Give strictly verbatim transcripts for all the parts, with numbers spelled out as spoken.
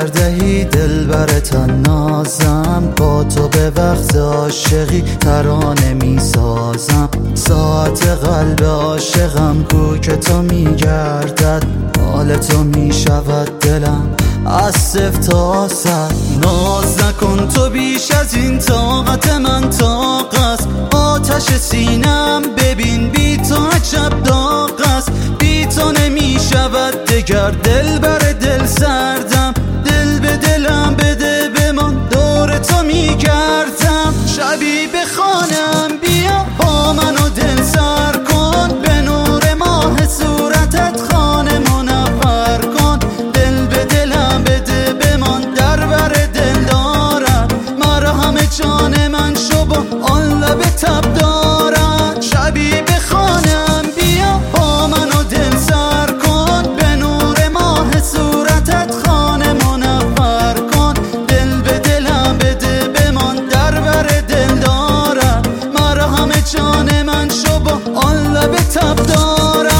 اگر دهی دل برتن نازم، با تو به وقت عاشقی ترانه می سازم. ساعت قلب عاشقم کو که تو می گردد، حال تو می شود دلم از صفر تا صد. ناز نکن تو بیش از این طاقت من طاق است، آتش سینم ببین بی تو عجب داغ است. بی تو نمی شود دگر دل بر دل سردم، دل به دلم بده بمان دور تو می گردم. شبی به خانم بیا با من و دل سر کن، به نور ماه صورتت خانه منور کن. دل به دلم بده بمان در بر دل دارد، مرهم جان من شو با آن لب تب دارد. شبی به خانم بیا با من و دل سر کن، به نور ماه صورتت خانه منور کن. دل به دلم بده بمان در بر دل دارد، مرهم جان من شو با آن لب تب دارد.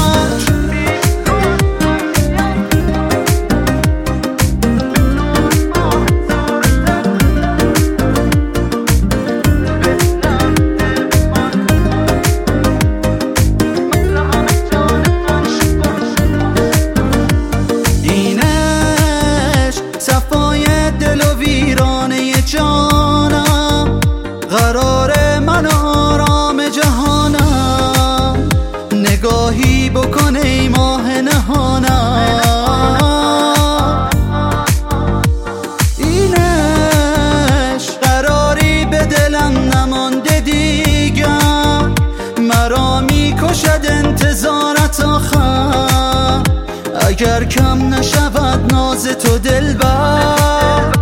جانم قرار من آرام جهانم، نگاهی بکن ای ماه نهانم. اینش قراری به دلم نمانده دیگر، مرا می کشد انتظارت آخر. اگر کم نشود ناز تو دلبر،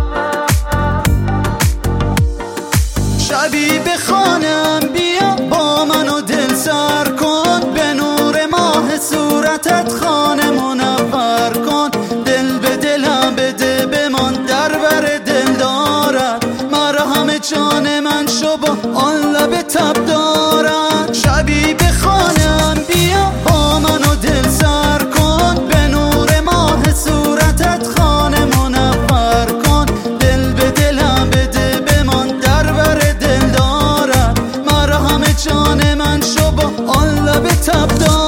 شبی به خانم بیا با من و دل سر کن، به نور ماه صورتت خانه منور کن. دل به دلم بده بمان در بر دل دارد، مرهم جان من شو با آن لب تب دارد. شبی به خانم بیا با من و دل سر کن، به نور ماه صورتت خانه منور کن. دل به دلم بده بمان در بر دل دارد، مرهم جان من شو با آن لب تب دارد.